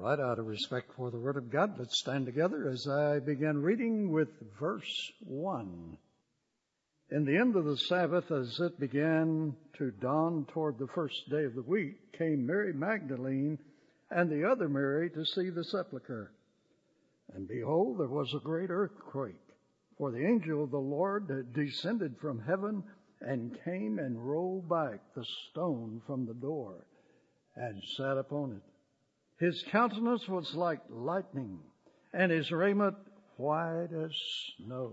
right, out of respect for the Word of God, let's stand together as I begin reading with verse 1. In the end of the Sabbath, as it began to dawn toward the first day of the week, came Mary Magdalene and the other Mary to see the sepulchre. And behold, there was a great earthquake, for the angel of the Lord had descended from heaven and came and rolled back the stone from the door and sat upon it. His countenance was like lightning, and his raiment white as snow.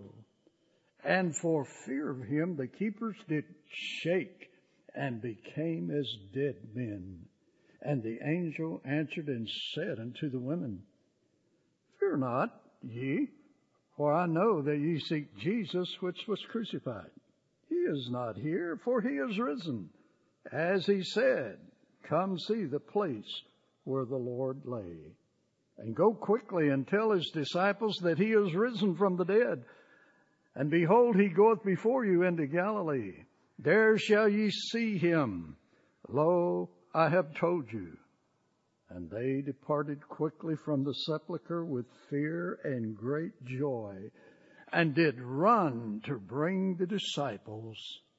And for fear of him, the keepers did shake and became as dead men. And the angel answered and said unto the women, Fear not ye, for I know that ye seek Jesus which was crucified. He is not here, for he is risen. As he said, come see the place where the Lord lay. And go quickly and tell his disciples that he is risen from the dead. And behold, he goeth before you into Galilee. There shall ye see him. Lo, I have told you. And they departed quickly from the sepulchre with fear and great joy, and did run to bring the disciples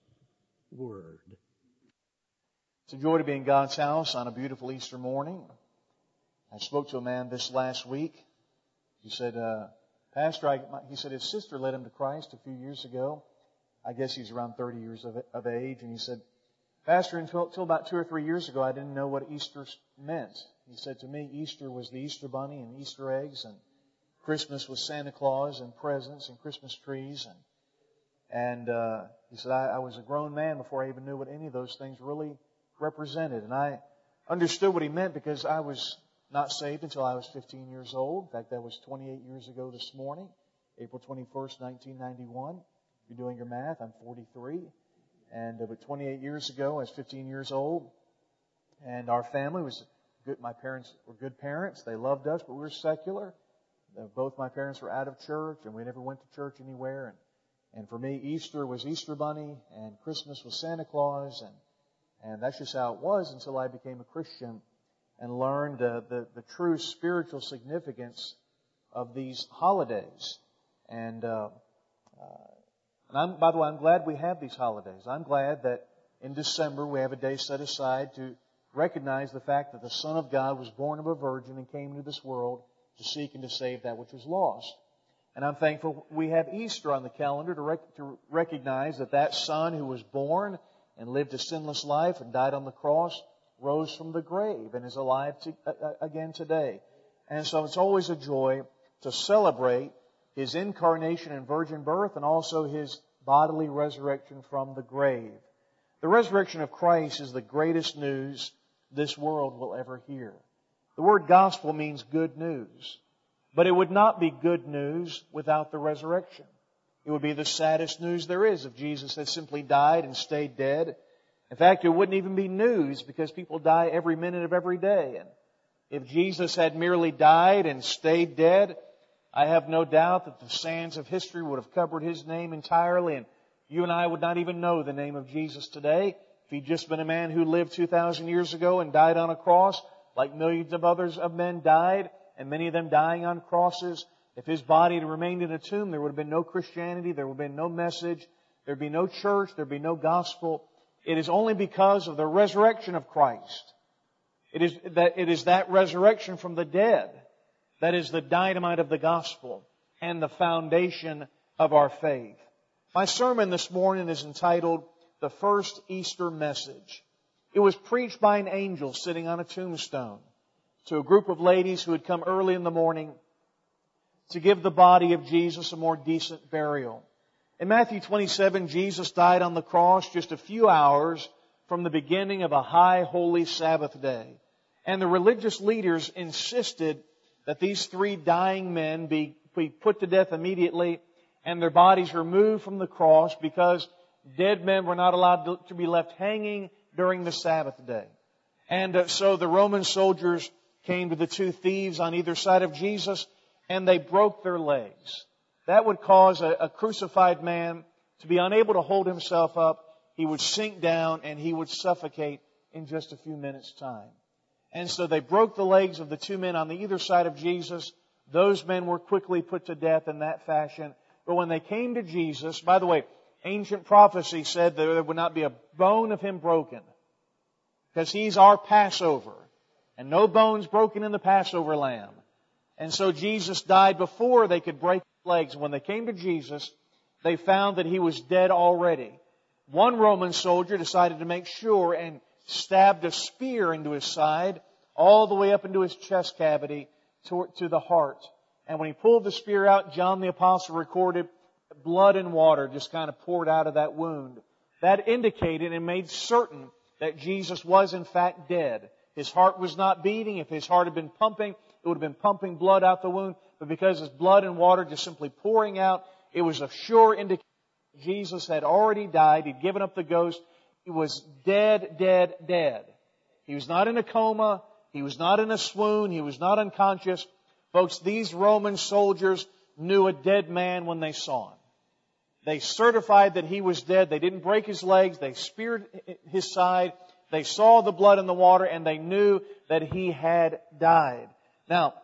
word. It's a joy to be in God's house on a beautiful Easter morning. I spoke to a man this last week. He said, Pastor, he said his sister led him to Christ a few years ago. I guess he's around 30 years of age. And he said, Pastor, until about 2 or 3 years ago, I didn't know what Easter meant. He said to me, Easter was the Easter bunny and Easter eggs, and Christmas was Santa Claus and presents and Christmas trees. And he said, I was a grown man before I even knew what any of those things really represented. And I understood what he meant because I was not saved until I was 15 years old. In fact, that was 28 years ago this morning, April 21st, 1991. If you're doing your math, I'm 43. And but 28 years ago, I was 15 years old. And our family was good. My parents were good parents. They loved us, but we were secular. Both my parents were out of church, and we never went to church anywhere. And for me, Easter was Easter Bunny, and Christmas was Santa Claus, and that's just how it was until I became a Christian and learned the true spiritual significance of these holidays. And by the way, I'm glad we have these holidays. I'm glad that in December we have a day set aside to recognize the fact that the Son of God was born of a virgin and came into this world to seek and to save that which was lost. And I'm thankful we have Easter on the calendar to recognize that Son who was born and lived a sinless life and died on the cross rose from the grave and is alive again today. And so it's always a joy to celebrate His incarnation and virgin birth and also His bodily resurrection from the grave. The resurrection of Christ is the greatest news this world will ever hear. The word gospel means good news. But it would not be good news without the resurrection. It would be the saddest news there is if Jesus had simply died and stayed dead. In fact, it wouldn't even be news because people die every minute of every day. And if Jesus had merely died and stayed dead, I have no doubt that the sands of history would have covered His name entirely, and you and I would not even know the name of Jesus today if He'd just been a man who lived 2,000 years ago and died on a cross like millions of others of men died, and many of them dying on crosses. If His body had remained in a tomb, there would have been no Christianity, there would have been no message, there would be no church, there would be no gospel. It is only because of the resurrection of Christ. It is that resurrection from the dead that is the dynamite of the gospel and the foundation of our faith. My sermon this morning is entitled, The First Easter Message. It was preached by an angel sitting on a tombstone to a group of ladies who had come early in the morning to give the body of Jesus a more decent burial. In Matthew 27, Jesus died on the cross just a few hours from the beginning of a high holy Sabbath day. And the religious leaders insisted that these 3 dying men be put to death immediately and their bodies removed from the cross because dead men were not allowed to be left hanging during the Sabbath day. And so the Roman soldiers came to the 2 thieves on either side of Jesus and they broke their legs. That would cause a crucified man to be unable to hold himself up. He would sink down and he would suffocate in just a few minutes' time. And so they broke the legs of the two men on the either side of Jesus. Those men were quickly put to death in that fashion. But when they came to Jesus, by the way, ancient prophecy said that there would not be a bone of Him broken, because He's our Passover. And no bones broken in the Passover lamb. And so Jesus died before they could break His legs. When they came to Jesus, they found that He was dead already. One Roman soldier decided to make sure and stabbed a spear into His side, all the way up into His chest cavity to the heart. And when he pulled the spear out, John the Apostle recorded blood and water just kind of poured out of that wound. That indicated and made certain that Jesus was in fact dead. His heart was not beating. If His heart had been pumping, it would have been pumping blood out the wound. But because His blood and water just simply pouring out, it was a sure indication that Jesus had already died. He'd given up the ghost. He was dead, dead, dead. He was not in a coma. He was not in a swoon. He was not unconscious. Folks, these Roman soldiers knew a dead man when they saw Him. They certified that He was dead. They didn't break His legs. They speared His side. They saw the blood in the water, and they knew that He had died. Now,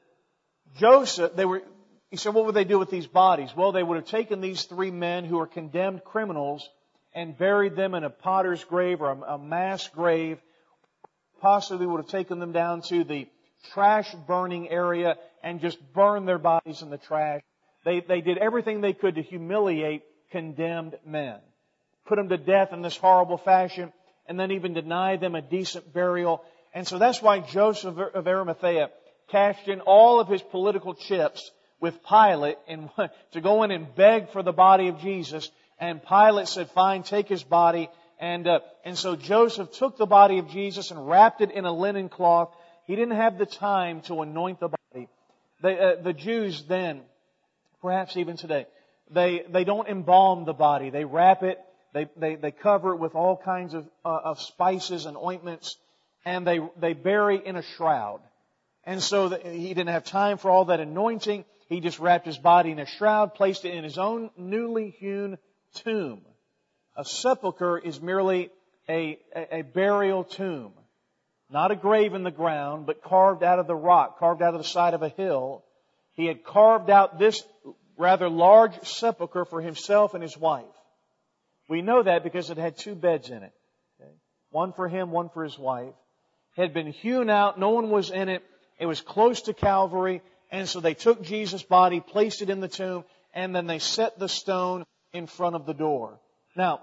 Joseph, he said, what would they do with these bodies? Well, they would have taken these three men who were condemned criminals and buried them in a potter's grave or a mass grave. Possibly would have taken them down to the trash burning area and just burned their bodies in the trash. They did everything they could to humiliate condemned men. Put them to death in this horrible fashion, and then even deny them a decent burial. And so that's why Joseph of Arimathea cashed in all of his political chips with Pilate to go in and beg for the body of Jesus. And Pilate said, fine, take His body. And so Joseph took the body of Jesus and wrapped it in a linen cloth. He didn't have the time to anoint the body. The Jews then, perhaps even today, they don't embalm the body. They wrap it. They cover it with all kinds of spices and ointments, and they bury in a shroud. And so he didn't have time for all that anointing. He just wrapped his body in a shroud, placed it in his own newly hewn tomb. A sepulcher is merely a burial tomb. Not a grave in the ground, but carved out of the rock, carved out of the side of a hill. He had carved out this rather large sepulcher for himself and his wife. We know that because it had two beds in it. Okay? One for him, one for his wife. It had been hewn out. No one was in it. It was close to Calvary. And so they took Jesus' body, placed it in the tomb, and then they set the stone in front of the door. Now,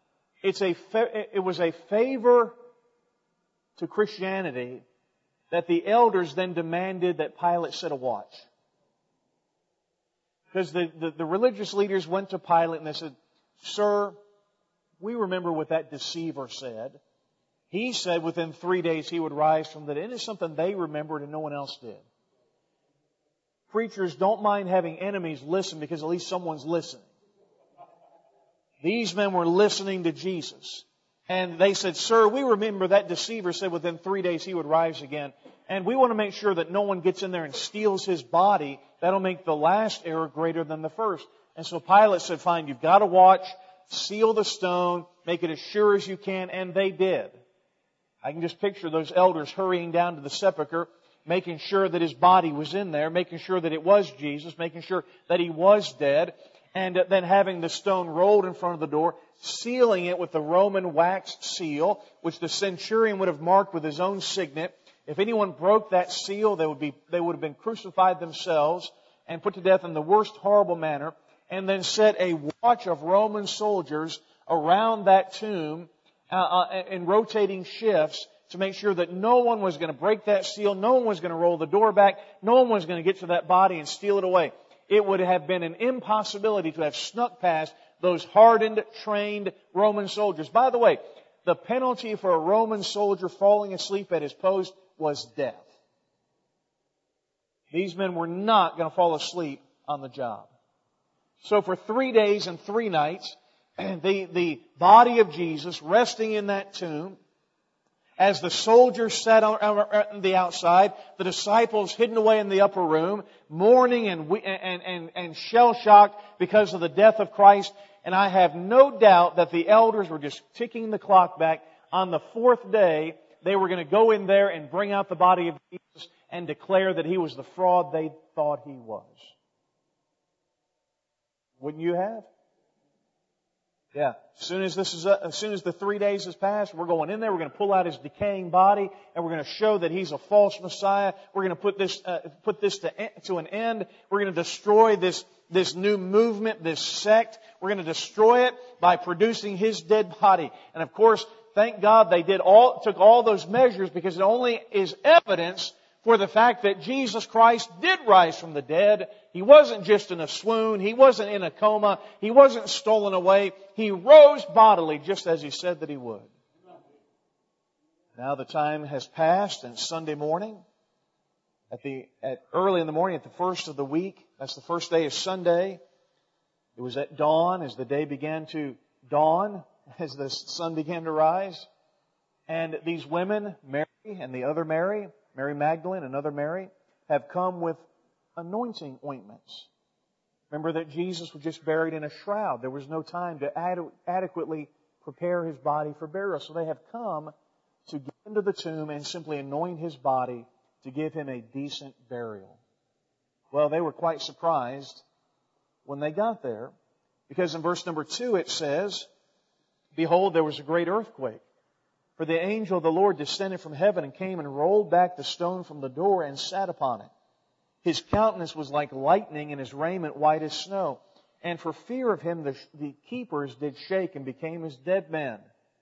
it was a favor to Christianity that the elders then demanded that Pilate set a watch. Because the religious leaders went to Pilate and they said, Sir, we remember what that deceiver said. He said within 3 days he would rise from the dead. And it's something they remembered and no one else did. Preachers don't mind having enemies listen because at least someone's listening. These men were listening to Jesus. And they said, Sir, we remember that deceiver said within 3 days he would rise again. And we want to make sure that no one gets in there and steals His body. That'll make the last error greater than the first. And so Pilate said, fine, you've got to watch, seal the stone, make it as sure as you can. And they did. I can just picture those elders hurrying down to the sepulcher, making sure that His body was in there, making sure that it was Jesus, making sure that He was dead, and then having the stone rolled in front of the door, sealing it with the Roman wax seal, which the centurion would have marked with his own signet. If anyone broke that seal, they would have been crucified themselves and put to death in the worst horrible manner, and then set a watch of Roman soldiers around that tomb in rotating shifts to make sure that no one was going to break that seal, no one was going to roll the door back, no one was going to get to that body and steal it away. It would have been an impossibility to have snuck past those hardened, trained Roman soldiers. By the way, the penalty for a Roman soldier falling asleep at his post was death. These men were not going to fall asleep on the job. So for 3 days and 3 nights, the body of Jesus resting in that tomb, as the soldiers sat on the outside, the disciples hidden away in the upper room, mourning and shell-shocked because of the death of Christ. And I have no doubt that the elders were just ticking the clock back. On the 4th day, they were going to go in there and bring out the body of Jesus and declare that He was the fraud they thought He was. Wouldn't you have? Yeah. As soon as the 3 days has passed, we're going in there, we're going to pull out His decaying body, and we're going to show that He's a false Messiah. We're going to put this to an end. We're going to destroy this new movement, this sect. We're going to destroy it by producing His dead body. And of course, thank God they took all those measures, because it only is evidence for the fact that Jesus Christ did rise from the dead. He wasn't just in a swoon. He wasn't in a coma. He wasn't stolen away. He rose bodily just as He said that He would. Now the time has passed, and Sunday morning, early in the morning, at the first of the week, that's the first day of Sunday, it was at dawn, as the day began to dawn, as the sun began to rise. And these women, Mary and the other Mary, Mary Magdalene and other Mary, have come with anointing ointments. Remember that Jesus was just buried in a shroud. There was no time to adequately prepare His body for burial. So they have come to get into the tomb and simply anoint His body to give Him a decent burial. Well, they were quite surprised when they got there, because in verse number 2 it says, "Behold, there was a great earthquake. For the angel of the Lord descended from heaven and came and rolled back the stone from the door and sat upon it. His countenance was like lightning and His raiment white as snow. And for fear of Him the keepers did shake and became as dead men."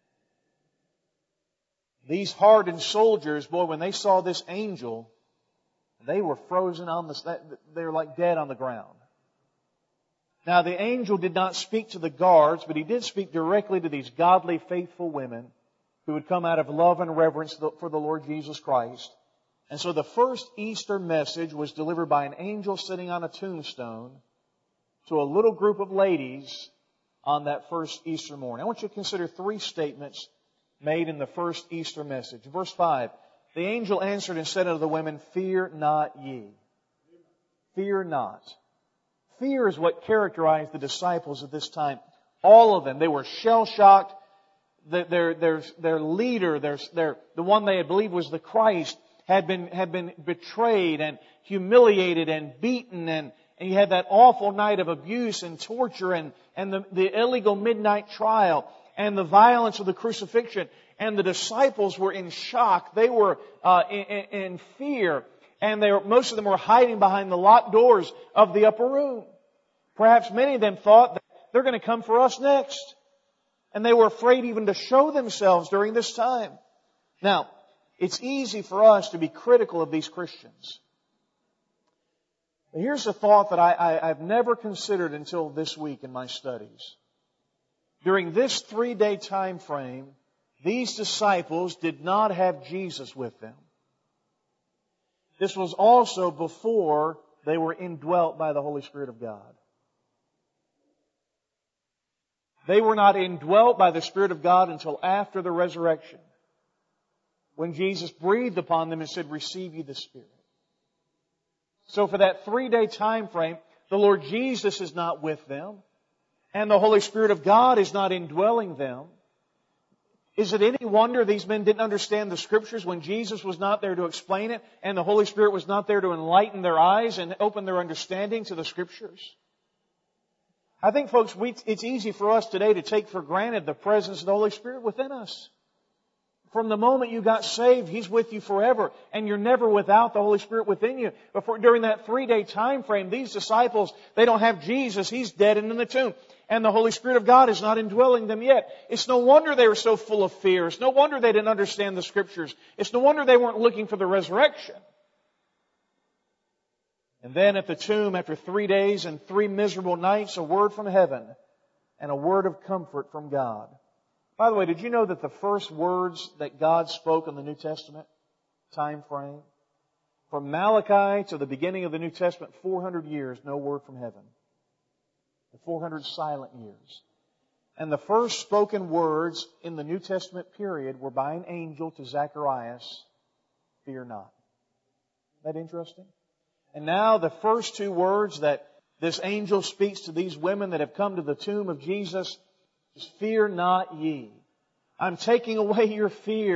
These hardened soldiers, boy, when they saw this angel, they were frozen they were like dead on the ground. Now the angel did not speak to the guards, but he did speak directly to these godly, faithful women who would come out of love and reverence for the Lord Jesus Christ. And so the first Easter message was delivered by an angel sitting on a tombstone to a little group of ladies on that first Easter morning. I want you to consider 3 statements made in the first Easter message. Verse 5, "The angel answered and said unto the women, Fear not ye." Fear not. Fear is what characterized the disciples at this time. All of them. They were shell-shocked. Their leader, the one they had believed was the Christ, had been betrayed and humiliated and beaten, and you had that awful night of abuse and torture and the illegal midnight trial and the violence of the crucifixion. And the disciples were in shock. They were in fear, and most of them were hiding behind the locked doors of the upper room. Perhaps many of them thought that they're going to come for us next. And they were afraid even to show themselves during this time. Now, it's easy for us to be critical of these Christians. But here's a thought that I've never considered until this week in my studies. During this 3-day time frame, these disciples did not have Jesus with them. This was also before they were indwelt by the Holy Spirit of God. They were not indwelt by the Spirit of God until after the resurrection, when Jesus breathed upon them and said, "Receive ye the Spirit." So for that 3-day time frame, the Lord Jesus is not with them, and the Holy Spirit of God is not indwelling them. Is it any wonder these men didn't understand the Scriptures when Jesus was not there to explain it, and the Holy Spirit was not there to enlighten their eyes and open their understanding to the Scriptures? I think, folks, it's easy for us today to take for granted the presence of the Holy Spirit within us. From the moment you got saved, He's with you forever, and you're never without the Holy Spirit within you. But during that 3-day time frame, these disciples, they don't have Jesus. He's dead and in the tomb. And the Holy Spirit of God is not indwelling them yet. It's no wonder they were so full of fear. It's no wonder they didn't understand the Scriptures. It's no wonder they weren't looking for the resurrection. And then at the tomb, after 3 days and 3 miserable nights, a word from heaven and a word of comfort from God. By the way, did you know that the first words that God spoke in the New Testament time frame, from Malachi to the beginning of the New Testament, 400 years, no word from heaven. The 400 silent years. And the first spoken words in the New Testament period were by an angel to Zacharias, "Fear not." Isn't that interesting? And now the first 2 words that this angel speaks to these women that have come to the tomb of Jesus is, "Fear not ye." I'm taking away your fear.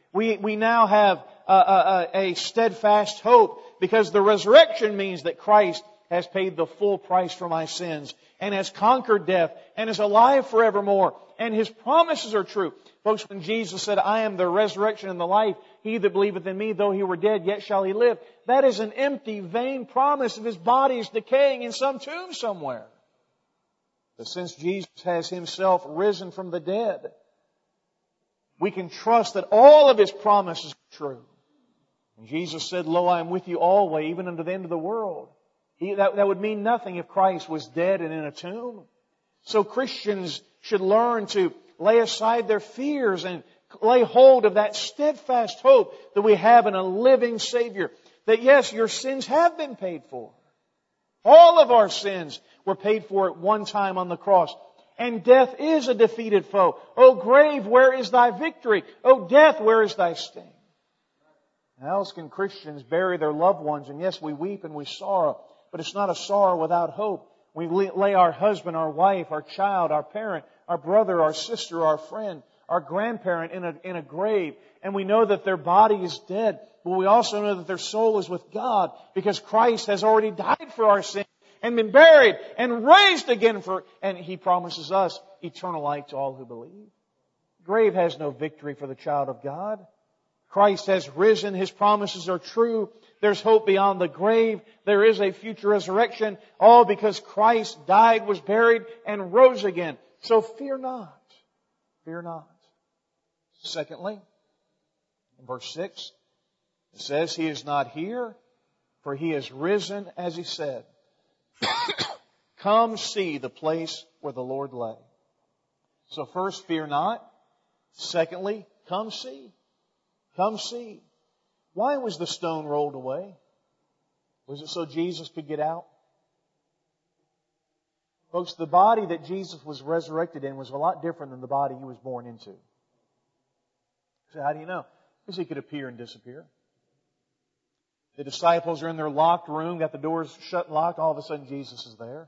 We now have a steadfast hope because the resurrection means that Christ has paid the full price for my sins and has conquered death and is alive forevermore. And His promises are true. Folks, when Jesus said, I am the resurrection and the life, he that believeth in me, though he were dead, yet shall he live. That is an empty, vain promise of His body is decaying in some tomb somewhere. But since Jesus has Himself risen from the dead, we can trust that all of His promises are true. And Jesus said, Lo, I am with you always, even unto the end of the world. That would mean nothing if Christ was dead and in a tomb. So Christians should learn to lay aside their fears and lay hold of that steadfast hope that we have in a living Savior. That yes, your sins have been paid for. All of our sins were paid for at one time on the cross. And death is a defeated foe. O grave, where is thy victory? O death, where is thy sting? How else can Christians bury their loved ones? And yes, we weep and we sorrow, but it's not a sorrow without hope. We lay our husband, our wife, our child, our parent, our brother, our sister, our friend, our grandparent in a grave, and we know that their body is dead, but we also know that their soul is with God because Christ has already died for our sins and been buried and raised again and He promises us eternal life to all who believe. The grave has no victory for the child of God. Christ has risen. His promises are true. There's hope beyond the grave. There is a future resurrection. All because Christ died, was buried, and rose again. So fear not. Fear not. Secondly, in verse 6, it says, He is not here, for He is risen, as He said. Come see the place where the Lord lay. So first, fear not. Secondly, come see. Come see. Why was the stone rolled away? Was it so Jesus could get out? Folks, the body that Jesus was resurrected in was a lot different than the body He was born into. So how do you know? Because He could appear and disappear. The disciples are in their locked room, got the doors shut and locked. All of a sudden Jesus is there.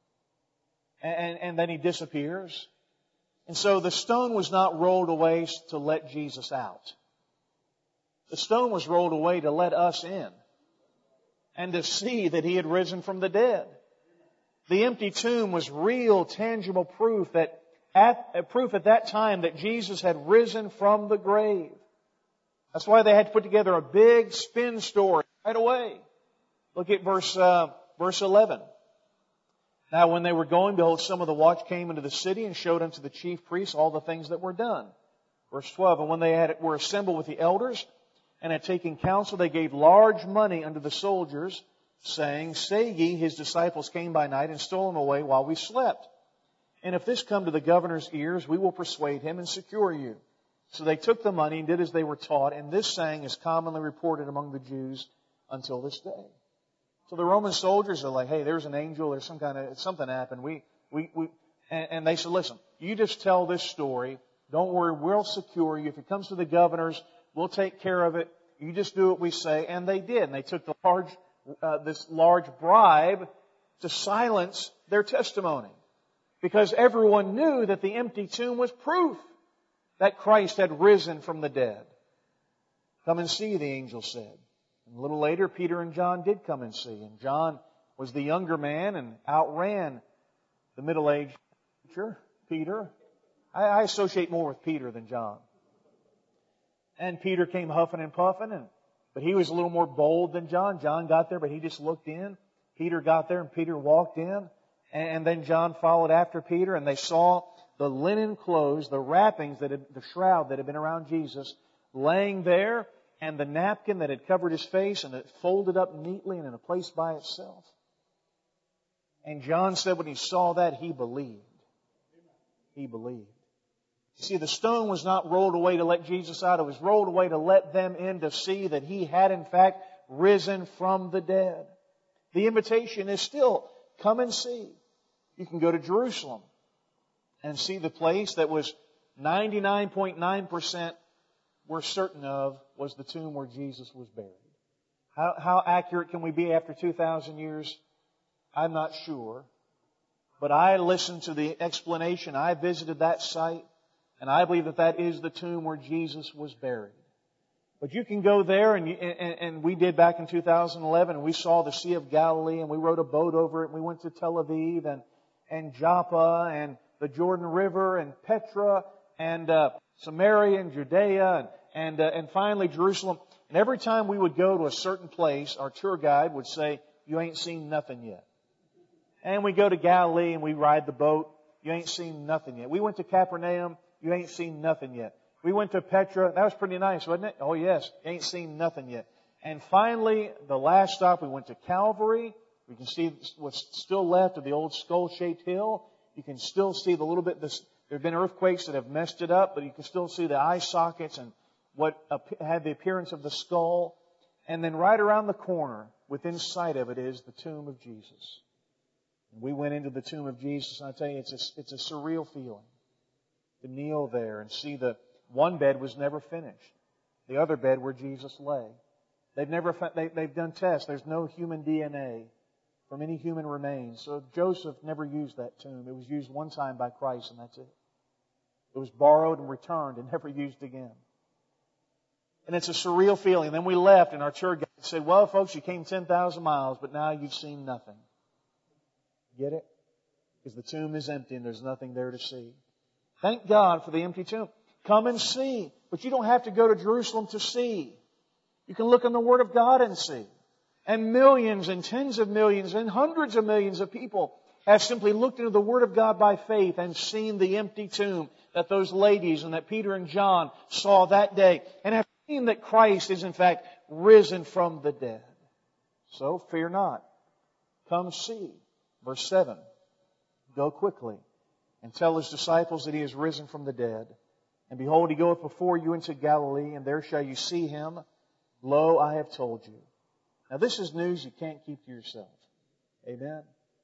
And then He disappears. And so the stone was not rolled away to let Jesus out. The stone was rolled away to let us in and to see that He had risen from the dead. The empty tomb was real, tangible proof at that time that Jesus had risen from the grave. That's why they had to put together a big spin story right away. Look at verse 11. Now when they were going, behold, some of the watch came into the city and showed unto the chief priests all the things that were done. Verse 12, and when they were assembled with the elders and had taken counsel, they gave large money unto the soldiers, saying, Say ye, His disciples came by night and stole Him away while we slept. And if this come to the governor's ears, we will persuade him and secure you. So they took the money and did as they were taught, and this saying is commonly reported among the Jews until this day. So the Roman soldiers are like, hey, there's an angel, there's something happened. And they said, listen, you just tell this story. Don't worry, we'll secure you. If it comes to the governors, we'll take care of it. You just do what we say. And they did. And they took this large bribe to silence their testimony. Because everyone knew that the empty tomb was proof that Christ had risen from the dead. Come and see, the angel said. And a little later, Peter and John did come and see. And John was the younger man and outran the middle-aged preacher, Peter. I associate more with Peter than John. And Peter came huffing and puffing, but he was a little more bold than John. John got there, but he just looked in. Peter got there, and Peter walked in. And then John followed after Peter, and they saw the linen clothes, the wrappings, the shroud that had been around Jesus, laying there, and the napkin that had covered His face, and it folded up neatly and in a place by itself. And John said when he saw that, he believed. He believed. You see, the stone was not rolled away to let Jesus out. It was rolled away to let them in to see that He had in fact risen from the dead. The invitation is still, come and see. You can go to Jerusalem and see the place that was 99.9% we're certain of was the tomb where Jesus was buried. How accurate can we be after 2,000 years? I'm not sure. But I listened to the explanation. I visited that site. And I believe that is the tomb where Jesus was buried. But you can go there, and we did back in 2011, and we saw the Sea of Galilee, and we rode a boat over it, and we went to Tel Aviv, and Joppa, and the Jordan River, and Petra, and Samaria, and Judea, and finally Jerusalem. And every time we would go to a certain place, our tour guide would say, "You ain't seen nothing yet." And we go to Galilee, and we ride the boat. "You ain't seen nothing yet." We went to Capernaum. "You ain't seen nothing yet." We went to Petra. That was pretty nice, wasn't it? "Oh yes, ain't seen nothing yet." And finally, the last stop, we went to Calvary. We can see what's still left of the old skull-shaped hill. You can still see the little bit. There have been earthquakes that have messed it up, but you can still see the eye sockets and what had the appearance of the skull. And then right around the corner, within sight of it, is the tomb of Jesus. And we went into the tomb of Jesus, and I tell you, it's a surreal feeling to kneel there and see the one bed was never finished. The other bed where Jesus lay. They've done tests. There's no human DNA from any human remains. So Joseph never used that tomb. It was used one time by Christ, and that's it. It was borrowed and returned and never used again. And it's a surreal feeling. Then we left, and our tour guide said, "Well, folks, you came 10,000 miles, but now you've seen nothing." Get it? Because the tomb is empty and there's nothing there to see. Thank God for the empty tomb. Come and see. But you don't have to go to Jerusalem to see. You can look in the Word of God and see. And millions and tens of millions and hundreds of millions of people have simply looked into the Word of God by faith and seen the empty tomb that those ladies and that Peter and John saw that day, and have seen that Christ is in fact risen from the dead. So fear not. Come see. Verse 7. Go quickly and tell His disciples that He is risen from the dead. And behold, He goeth before you into Galilee, and there shall you see Him. Lo, I have told you. Now this is news you can't keep to yourself. Amen.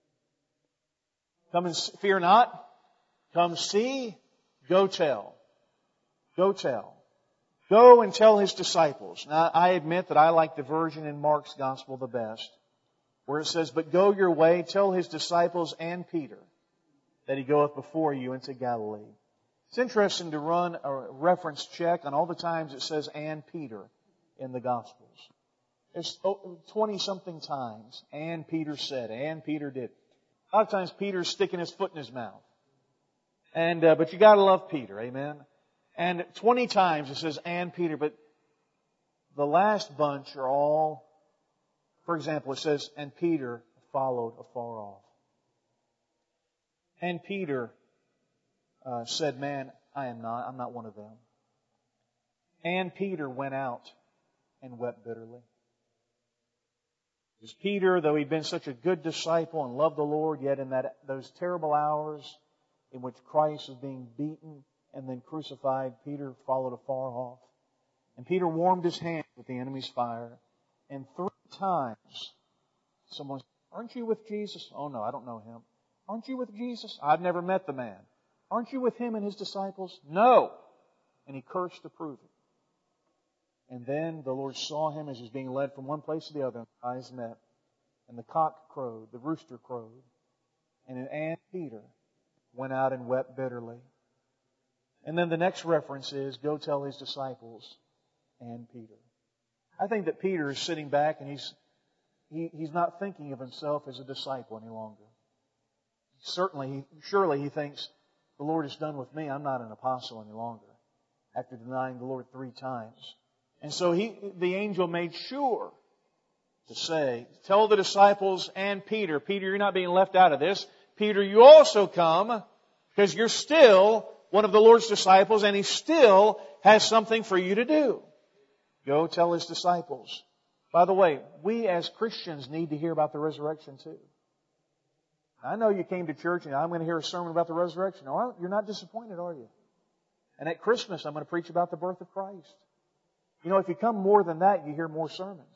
Come and fear not. Come see. Go tell. Go tell. Go and tell His disciples. Now I admit that I like the version in Mark's Gospel the best, where it says, "But go your way, tell His disciples and Peter that He goeth before you into Galilee." It's interesting to run a reference check on all the times it says "and Peter" in the Gospels. There's 20-something times, "and Peter said," "and Peter did." A lot of times Peter's sticking his foot in his mouth. But you gotta love Peter, amen? And 20 times it says "and Peter," but the last bunch are all, for example, it says, "and Peter followed afar off." And Peter said, "Man, I'm not one of them." And Peter went out and wept bitterly. Because Peter, though he'd been such a good disciple and loved the Lord, yet in those terrible hours in which Christ was being beaten and then crucified, Peter followed afar off. And Peter warmed his hands with the enemy's fire. And 3 times someone said, "Aren't you with Jesus?" "Oh no, I don't know Him." "Aren't you with Jesus?" "I've never met the man." "Aren't you with Him and His disciples?" "No." And he cursed to prove it. And then the Lord saw him as he was being led from one place to the other. Eyes met. And the cock crowed, the rooster crowed. And Peter went out and wept bitterly. And then the next reference is, "Go tell His disciples and Peter." I think that Peter is sitting back and he's not thinking of himself as a disciple any longer. Surely he thinks, the Lord is done with me. I'm not an apostle any longer, after denying the Lord 3 times. And so the angel made sure to say, tell the disciples and Peter, Peter, you're not being left out of this. Peter, you also come, because you're still one of the Lord's disciples, and He still has something for you to do. Go tell His disciples. By the way, we as Christians need to hear about the resurrection too. I know you came to church and I'm going to hear a sermon about the resurrection. No, you're not disappointed, are you? And at Christmas, I'm going to preach about the birth of Christ. You know, if you come more than that, you hear more sermons.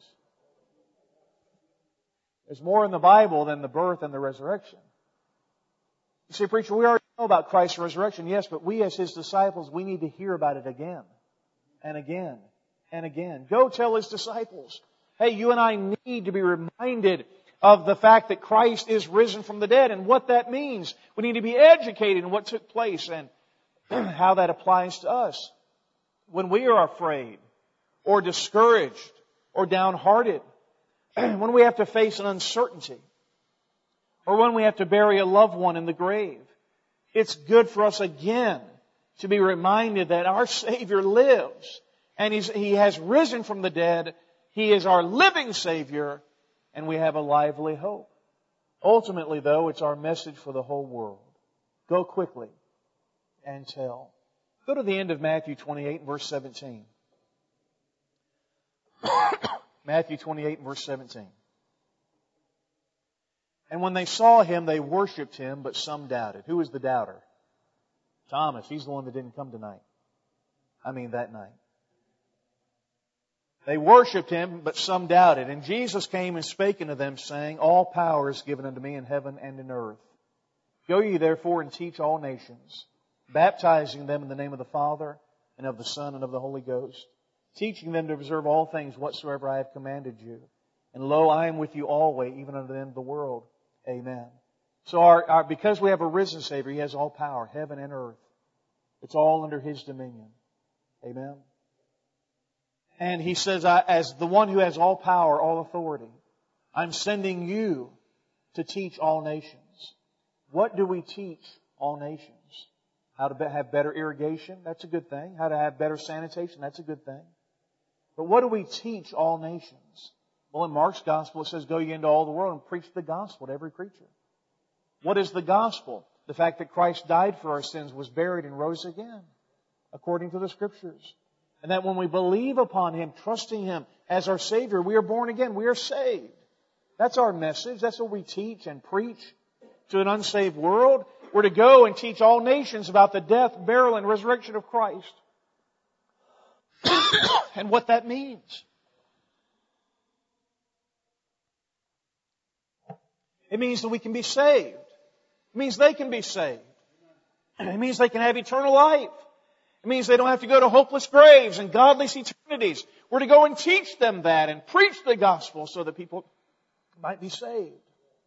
There's more in the Bible than the birth and the resurrection. You say, preacher, we already know about Christ's resurrection. Yes, but we as His disciples, we need to hear about it again and again and again. Go tell His disciples. Hey, you and I need to be reminded of the fact that Christ is risen from the dead and what that means. We need to be educated in what took place and how that applies to us. When we are afraid, or discouraged or downhearted, when we have to face an uncertainty, or when we have to bury a loved one in the grave, it's good for us again to be reminded that our Savior lives and He has risen from the dead. He is our living Savior, and we have a lively hope. Ultimately, though, it's our message for the whole world. Go quickly and tell. Go to the end of Matthew 28 and verse 17. Matthew 28 and verse 17. And when they saw Him, they worshipped Him, but some doubted. Who was the doubter? Thomas. He's the one that didn't come tonight. That night. They worshipped Him, but some doubted. And Jesus came and spake unto them, saying, All power is given unto me in heaven and in earth. Go ye therefore and teach all nations, baptizing them in the name of the Father, and of the Son, and of the Holy Ghost, teaching them to observe all things whatsoever I have commanded you. And lo, I am with you always, even unto the end of the world. Amen. So because we have a risen Savior, He has all power, heaven and earth. It's all under His dominion. Amen. And He says, as the one who has all power, all authority, I'm sending you to teach all nations. What do we teach all nations? How to have better irrigation? That's a good thing. How to have better sanitation? That's a good thing. But what do we teach all nations? Well, in Mark's Gospel it says, Go ye into all the world and preach the gospel to every creature. What is the gospel? The fact that Christ died for our sins, was buried, and rose again, according to the Scriptures. And that when we believe upon Him, trusting Him as our Savior, we are born again, we are saved. That's our message. That's what we teach and preach to an unsaved world. We're to go and teach all nations about the death, burial, and resurrection of Christ. And what that means. It means that we can be saved. It means they can be saved. It means they can have eternal life. It means they don't have to go to hopeless graves and godless eternities. We're to go and teach them that and preach the gospel so that people might be saved.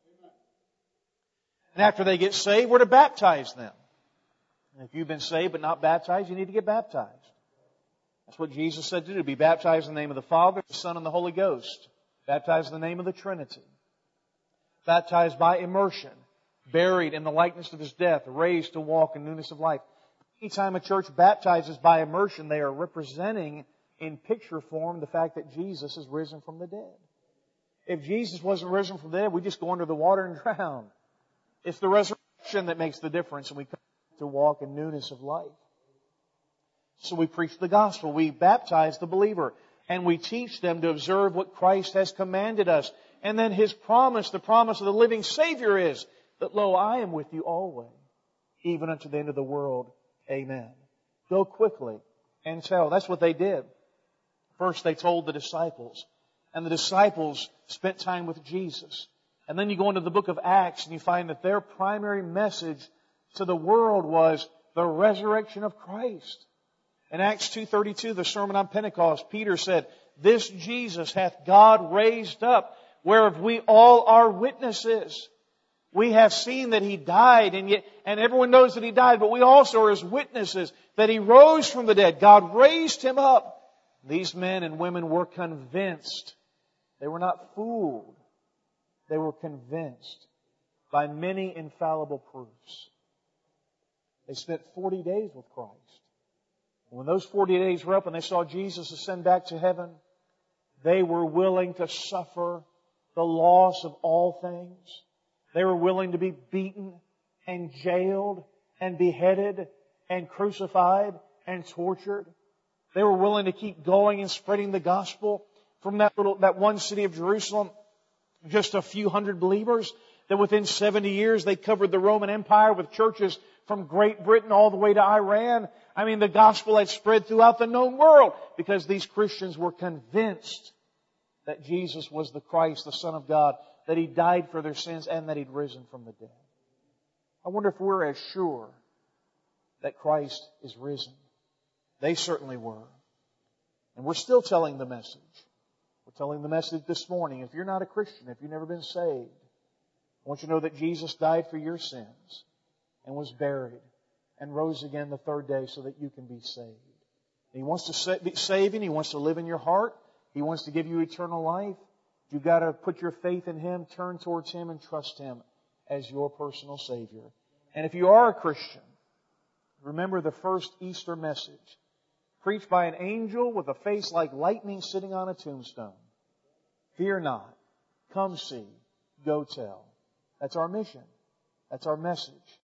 And after they get saved, we're to baptize them. And if you've been saved but not baptized, you need to get baptized. That's what Jesus said to do. Be baptized in the name of the Father, the Son, and the Holy Ghost. Baptized in the name of the Trinity. Baptized by immersion. Buried in the likeness of His death. Raised to walk in newness of life. Anytime a church baptizes by immersion, they are representing in picture form the fact that Jesus is risen from the dead. If Jesus wasn't risen from the dead, we just go under the water and drown. It's the resurrection that makes the difference, and we come to walk in newness of life. So we preach the gospel. We baptize the believer. And we teach them to observe what Christ has commanded us. And then His promise, the promise of the living Savior is that, lo, I am with you always, even unto the end of the world. Amen. Go quickly and tell. That's what they did. First they told the disciples. And the disciples spent time with Jesus. And then you go into the book of Acts and you find that their primary message to the world was the resurrection of Christ. In Acts 2:32, the Sermon on Pentecost, Peter said, This Jesus hath God raised up, whereof we all are witnesses. We have seen that He died, and everyone knows that He died, but we also are His witnesses that He rose from the dead. God raised Him up. These men and women were convinced. They were not fooled. They were convinced by many infallible proofs. They spent 40 days with Christ. When those 40 days were up and they saw Jesus ascend back to heaven, they were willing to suffer the loss of all things. They were willing to be beaten and jailed and beheaded and crucified and tortured. They were willing to keep going and spreading the gospel from that one city of Jerusalem, just a few hundred believers, that within 70 years they covered the Roman Empire with churches from Great Britain all the way to Iran. The gospel had spread throughout the known world because these Christians were convinced that Jesus was the Christ, the Son of God, that He died for their sins and that He'd risen from the dead. I wonder if we're as sure that Christ is risen. They certainly were. And we're still telling the message. We're telling the message this morning. If you're not a Christian, if you've never been saved, I want you to know that Jesus died for your sins and was buried and rose again the third day so that you can be saved. He wants to save you. He wants to live in your heart. He wants to give you eternal life. You've got to put your faith in Him, turn towards Him, and trust Him as your personal Savior. And if you are a Christian, remember the first Easter message, preached by an angel with a face like lightning sitting on a tombstone. Fear not. Come see. Go tell. That's our mission. That's our message.